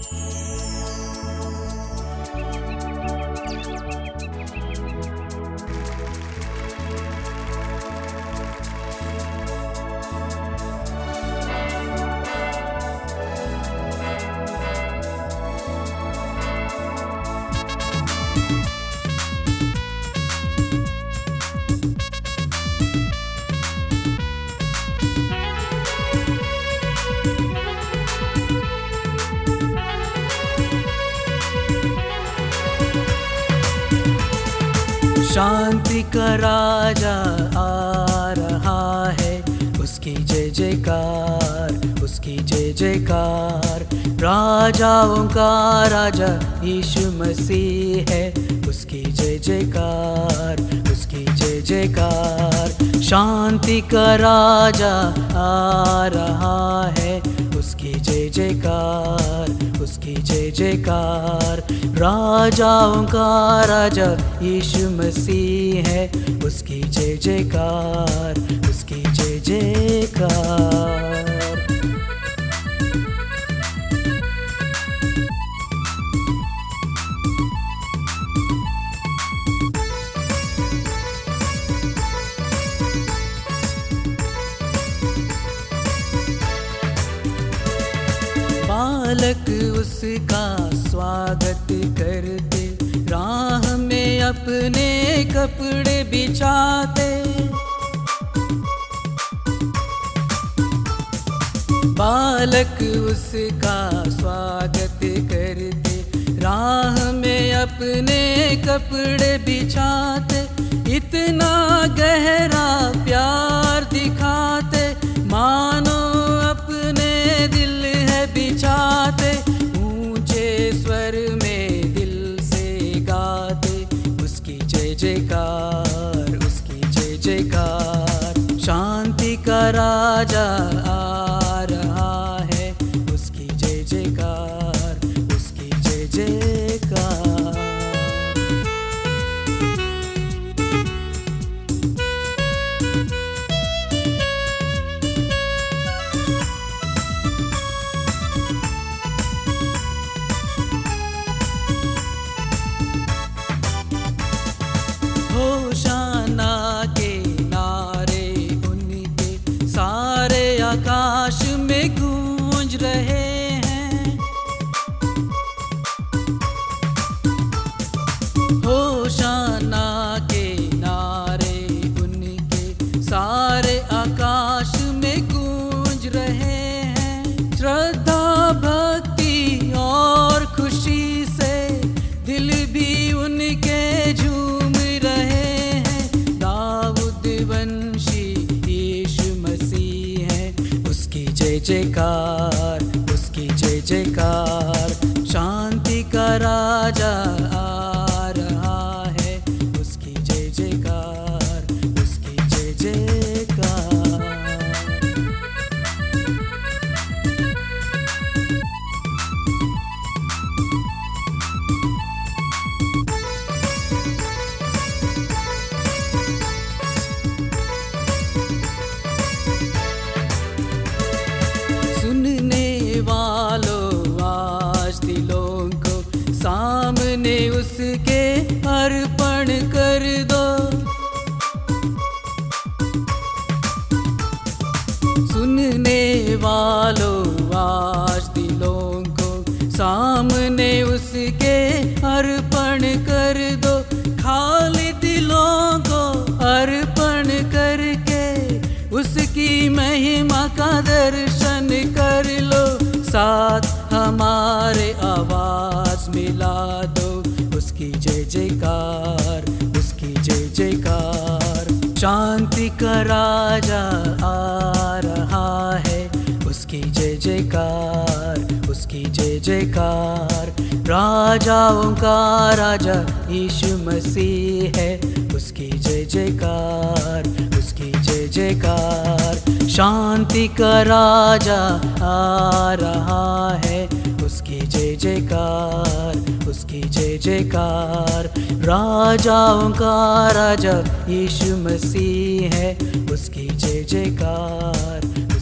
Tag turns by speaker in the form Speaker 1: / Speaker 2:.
Speaker 1: शांति का राजा आ रहा है, उसकी जय जयकार, उसकी जय जयकार। राजाओं का राजा यीशु मसीह है, उसकी जय जयकार, उसकी जय जयकार। शांति का राजा आ रहा है, उसकी जय जयकार, उसकी जय जयकार। राजाओं का राजा यीशु मसीह है, उसकी जय जयकार, उसकी जय जयकार। बालक उसका स्वागत करते, राह में अपने कपड़े बिछाते। बालक उसका स्वागत करते, राह में अपने कपड़े बिछाते। इतना गहरा प्यार दिखाते, मानो अपने दिल है बिछाते। ऊंचे स्वर में दिल से गाते, उसकी जय जयकार, उसकी जय जयकार। शांति का राजा आ रहा है, उसकी जय जयकार, उसकी जय जयकार। होशाना के नारे उनके सारे आकाश में गूंज रहे हैं। होशाना के नारे उनके सारे आकाश में गूंज रहे हैं। श्रद्धा भक्ति और खुशी से दिल भी उनके झूम रहे हैं। दाऊद वंशी यीशु मसीह है, उसकी जय जयकार, उसकी जय जयकार। शांति का राजा आ रहा है, उसकी जय जयकार, उसकी जय जयकार। सुनने वालों आज दिलों को सामने उसके अर्पण कर दो। सुनने वालों आज दिलों को सामने उसके अर्पण कर दो। खाली दिलों को अर्पण करके उसकी महिमा का दर्शन कर लो। साथ हमारे आवाज मिला दो, उसकी जय जयकार, उसकी जय जयकार। शांति का राजा आ रहा है, उसकी जय जयकार, उसकी जय जयकार। राजाओं का राजा यीशु मसीह है, उसकी जय जयकार, उसकी जय जयकार। शांति का राजा आ रहा है, उसकी जय जयकार, उसकी जय जयकार। राजाओं का राजा यीशु मसीह है, उसकी जय जयकार।